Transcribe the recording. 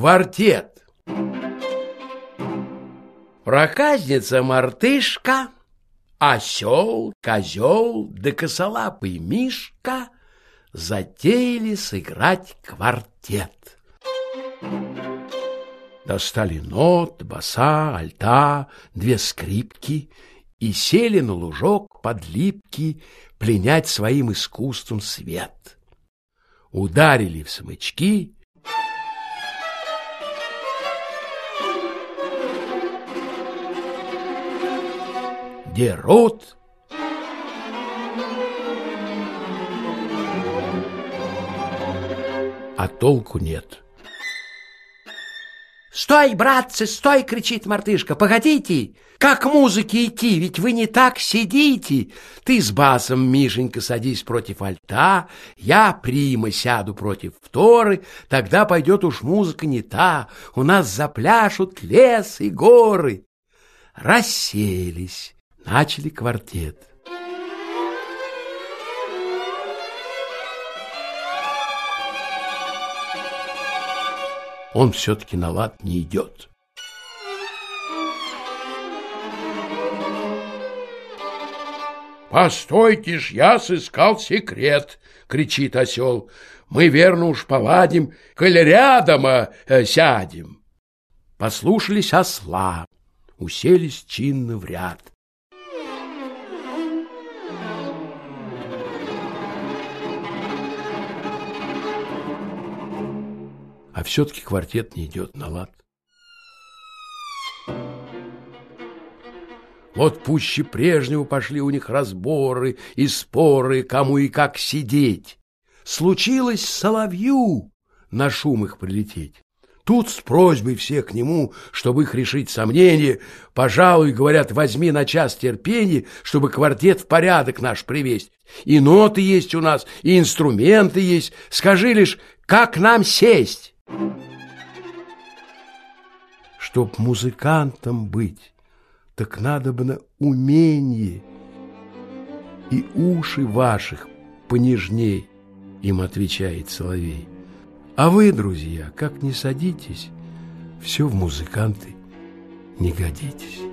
Квартет. Проказница-мартышка, осел, козел да косолапый мишка затеяли сыграть квартет. Достали нот, баса, альта, 2 скрипки и сели на лужок под липки пленять своим искусством свет. Ударили в смычки, дерут, а толку нет. «Стой, братцы, стой!» — кричит мартышка. «Погодите! Как к музыке идти? Ведь вы не так сидите! Ты с басом, Мишенька, садись против альта, я, прима, сяду против вторы, тогда пойдет уж музыка не та, у нас запляшут лес и горы!» Расселись, начали квартет. Он все-таки на лад не идет. «Постойте ж, я сыскал секрет!» — кричит осел. «Мы, верно, уж поладим, коль рядом сядем!» Послушались осла, уселись чинно в ряд. А все-таки квартет не идет на лад. Вот пуще прежнего пошли у них разборы и споры, кому и как сидеть. Случилось соловью на шум их прилететь. Тут с просьбой всех к нему, чтобы их решить сомнения, пожалуй, говорят, возьми на час терпения, чтобы квартет в порядок наш привести. И ноты есть у нас, и инструменты есть. Скажи лишь, как нам сесть? Чтоб музыкантом быть, так надобно умение, и уши ваших понежней, им отвечает соловей. А вы, друзья, как ни садитесь, все в музыканты не годитесь.